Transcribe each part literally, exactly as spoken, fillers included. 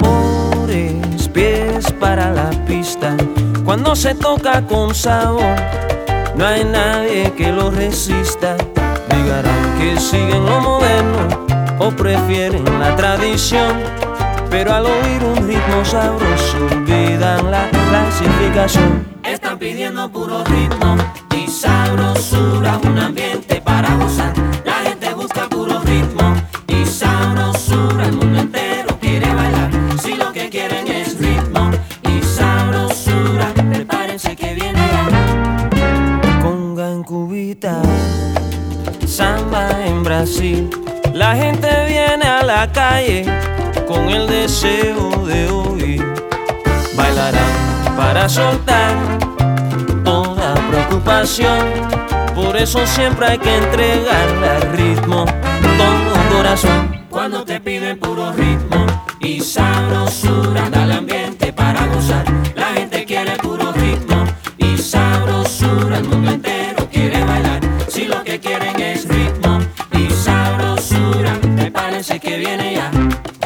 tambores, pies para la pista. Cuando se toca con sabor, no hay nadie que lo resista. Digarán que siguen lo moderno o prefieren la tradición, pero al oír un ritmo sabroso olvidan la clasificación. Están pidiendo puro ritmo y sabrosura, un ambiente para gozar. La gente busca puro ritmo y sabrosura, el mundo entero quiere bailar. Si lo que quieren es ritmo y sabrosura, prepárense que viene ya. Conga en Cubita, samba en Brasil. La gente viene a la calle con el deseo de oír. Bailarán para soltar toda preocupación. Por eso siempre hay que entregarle al ritmo todo corazón. Cuando te piden puro ritmo y sabrosura, dale ambiente para gozar. La gente quiere puro ritmo y sabrosura, el mundo entero quiere bailar. Si lo que quieren es ritmo y sabrosura, prepárense que viene ya.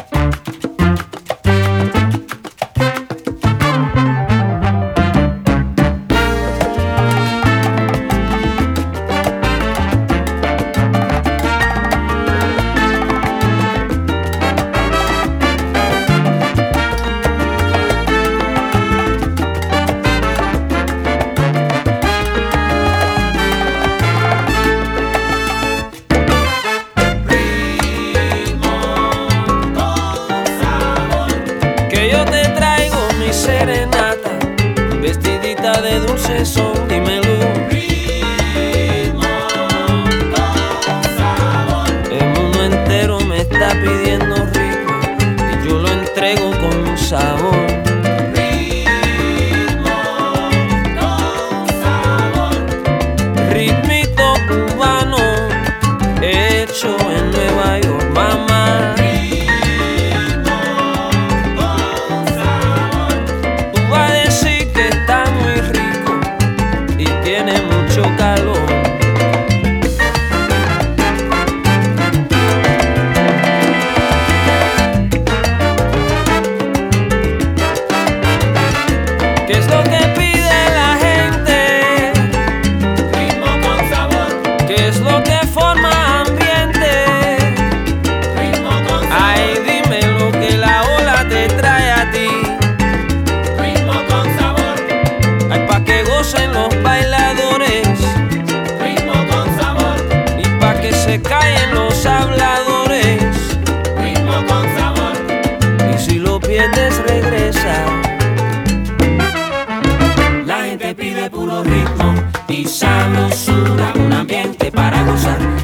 Serenata, vestidita de dulce son, dímelo. Ritmo con sabor. El mundo entero me está pidiendo ritmo y yo lo entrego con sabor. Ritmo con sabor. Ritmito cubano hecho en Nueva York, mamá. Tiene mucho calor. ¿Qué es lo que pide la gente? Ritmo con sabor. ¿Qué es lo que forma ambiente? Ritmo con sabor. Ay, dime lo que la ola te trae a ti. Ritmo con sabor. Ay, pa' que gocen los bailadores. Ritmo con sabor. Y pa' que se callen los habladores. Ritmo con sabor. Y si lo pierdes regresa. La gente pide puro ritmo y sabrosura, un ambiente para gozar.